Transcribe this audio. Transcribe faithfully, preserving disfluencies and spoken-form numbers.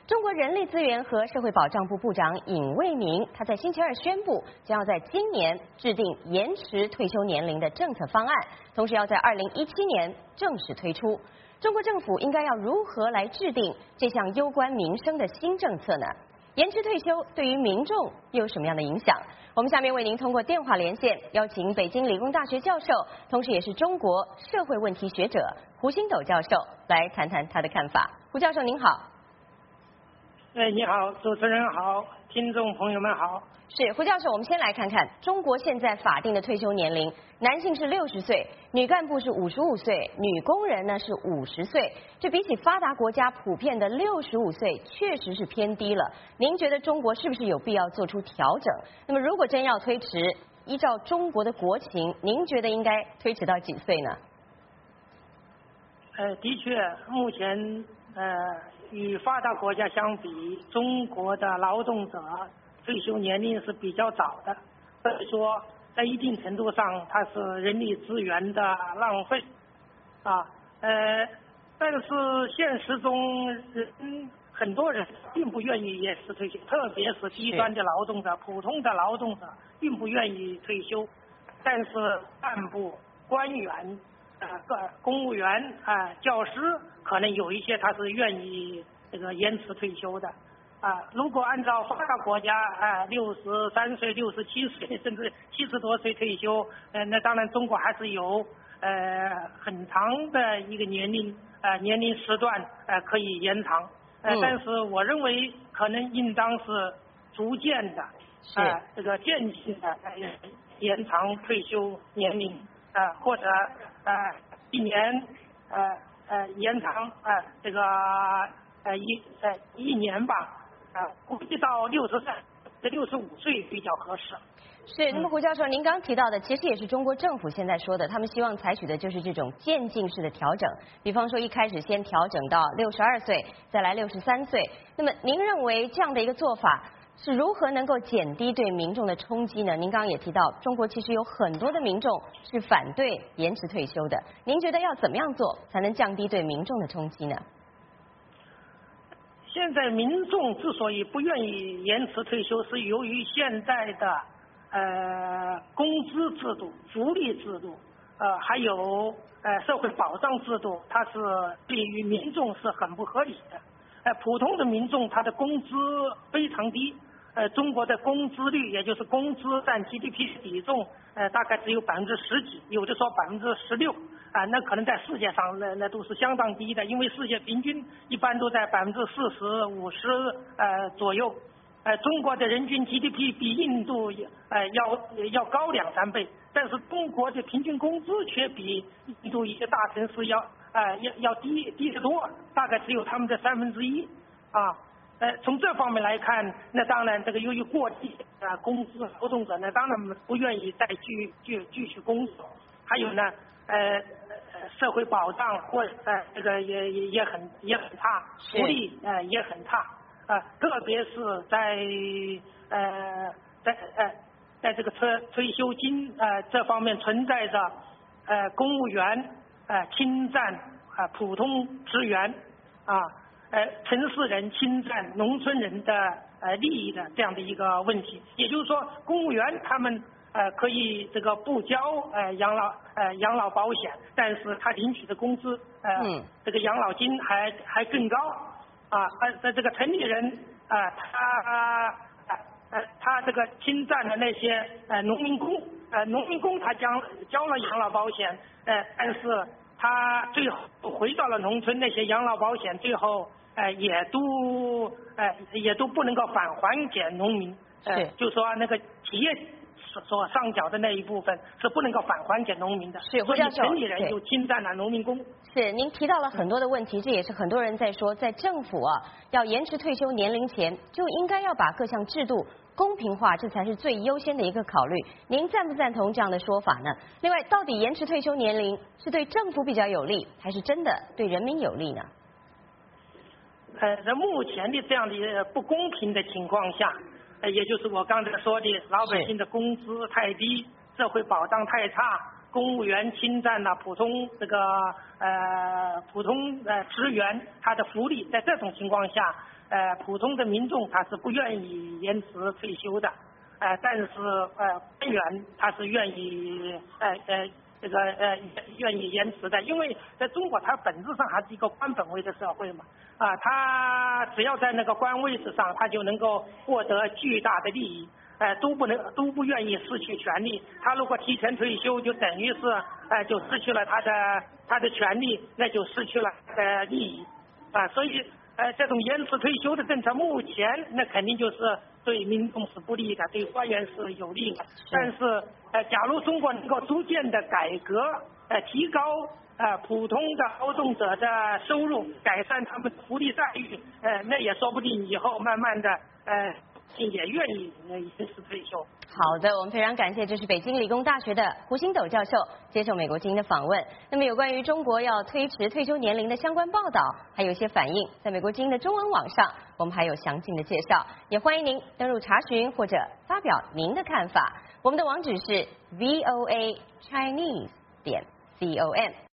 中国人力资源和社会保障部部长尹卫明，他在星期二宣布，将要在今年制定延迟退休年龄的政策方案，同时要在二零一七年正式推出。中国政府应该要如何来制定这项攸关民生的新政策呢？延迟退休对于民众又有什么样的影响？我们下面为您通过电话连线，邀请北京理工大学教授，同时也是中国社会问题学者胡星斗教授来谈谈他的看法。胡教授您好。 哎，你好，主持人好，听众朋友们好。 是胡教授，我们先来看看中国现在法定的退休年龄，男性是六十岁，女干部是五十五岁，女工人呢是五十岁。这比起发达国家普遍的六十五岁，确实是偏低了。您觉得中国是不是有必要做出调整？那么如果真要推迟，依照中国的国情，您觉得应该推迟到几岁呢？ 呃，的确，目前呃与发达国家相比，中国的劳动者退休年龄是比较早的，所以说在一定程度上，它是人力资源的浪费啊。呃，但是现实中，人很多人并不愿意延迟退休，特别是低端的劳动者、普通的劳动者并不愿意退休，但是干部、官员、呃公务员啊、呃、教师，可能有一些他是愿意这个延迟退休的。啊，如果按照发达国家啊，六十三岁、六十七岁，甚至七十多岁退休，呃，那当然中国还是有呃很长的一个年龄呃年龄时段呃可以延长，呃，嗯、但是我认为可能应当是逐渐的啊、呃、这个渐进的呃延长退休年龄啊、呃，或者呃一年呃呃延长啊、呃、这个呃一呃一年吧。啊，估计到六十岁、六十五岁比较合适。 是，那么胡教授，您刚提到的，其实也是中国政府现在说的，他们希望采取的就是这种渐进式的调整，比方说一开始先调整到六十二岁，再来六十三岁。那么您认为这样的一个做法是如何能够减低对民众的冲击呢？您刚刚也提到，中国其实有很多的民众是反对延迟退休的，您觉得要怎么样做才能降低对民众的冲击呢？ 现在民众之所以不愿意延迟退休，是由于现在的呃工资制度、福利制度，呃还有呃社会保障制度，它是对于民众是很不合理的。呃，普通的民众他的工资非常低，呃，中国的工资率，也就是工资占 G D P 的比重，呃，大概只有百分之十几，有的说百分之十六。啊，那可能在世界上那那都是相当低的，因为世界平均一般都在百分之四十五十呃左右，呃，中国的人均 G D P 比印度呃要要高两三倍，但是中国的平均工资却比印度一些大城市要呃要要低低得多，大概只有他们的三分之一啊。呃，从这方面来看，那当然这个由于过低啊工资，劳动者呢当然不愿意再继继继续工作，还有呢。呃，社会保障或呃这个也也也很也很差，福利呃也很差啊、呃，特别是在呃在呃在这个退退休金呃这方面存在着呃公务员呃侵占啊、呃、普通职员啊呃城市人侵占农村人的呃利益的这样的一个问题，也就是说公务员他们。呃，可以这个不交呃养老呃养老保险，但是他领取的工资呃、嗯、这个养老金还还更高啊，呃这个城里人啊、呃、他呃他这个侵占了那些呃农民工呃农民工他交交了养老保险呃但是他最后回到了农村，那些养老保险最后呃也都呃也都不能够返还给农民，呃就说那个企业。所上缴的那一部分是不能够返还给农民的， 是胡教授， 城里人就侵占了农民工。 是，您提到了很多的问题，这也是很多人在说，在政府啊要延迟退休年龄前，就应该要把各项制度公平化，这才是最优先的一个考虑。您赞不赞同这样的说法呢？另外，到底延迟退休年龄是对政府比较有利，还是真的对人民有利呢？ 呃，在目前的这样的不公平的情况下。呃，也就是我刚才说的，老百姓的工资太低，社会保障太差，公务员侵占了普通这个呃普通呃职员他的福利，在这种情况下， 呃普通的民众他是不愿意延迟退休的，呃但是呃官员他是愿意呃呃这个呃愿意延迟的，因为在中国它本质上还是一个官本位的社会嘛，啊他只要在那个官位置上，他就能够获得巨大的利益。呃，都不能都不愿意失去权利。他如果提前退休，就等于是呃就失去了他的他的权利，那就失去了他的利益啊。所以呃这种延迟退休的政策，目前那肯定就是对民众是不利的，对官员是有利的。但是呃，假如中国能够逐渐的改革，呃提高呃普通的劳动者的收入，改善他们的福利待遇，呃那也说不定以后慢慢的呃。也愿意延迟退休。 好的，我们非常感谢，这是北京理工大学的胡星斗教授接受美国之音的访问。那么有关于中国要推迟退休年龄的相关报道，还有一些反应，在美国之音的中文网上，我们还有详尽的介绍，也欢迎您登入查询或者发表您的看法。我们的网址是 V O A Chinese 点 C O M。